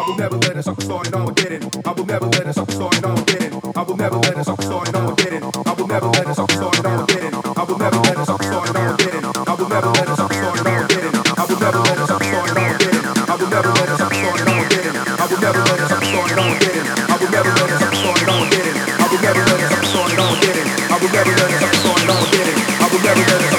I will never let a sucker start and I'll get it. I will never let a sucker start and I'll get it. I will never let a sucker start and I'll get it. I will never let a sucker start and I'll get it. I will never let a sucker start and I'll get it. I will never let a sucker start and I'll get it. I will never let a sucker start and I'll get it. I will never let a sucker start and I'll get it. I will never let a sucker start and I'll get it. I will never let a sucker start and I'll get it. I will never let a sucker start and I'll get it. I will never let a sucker start and I'll get it. I will never let a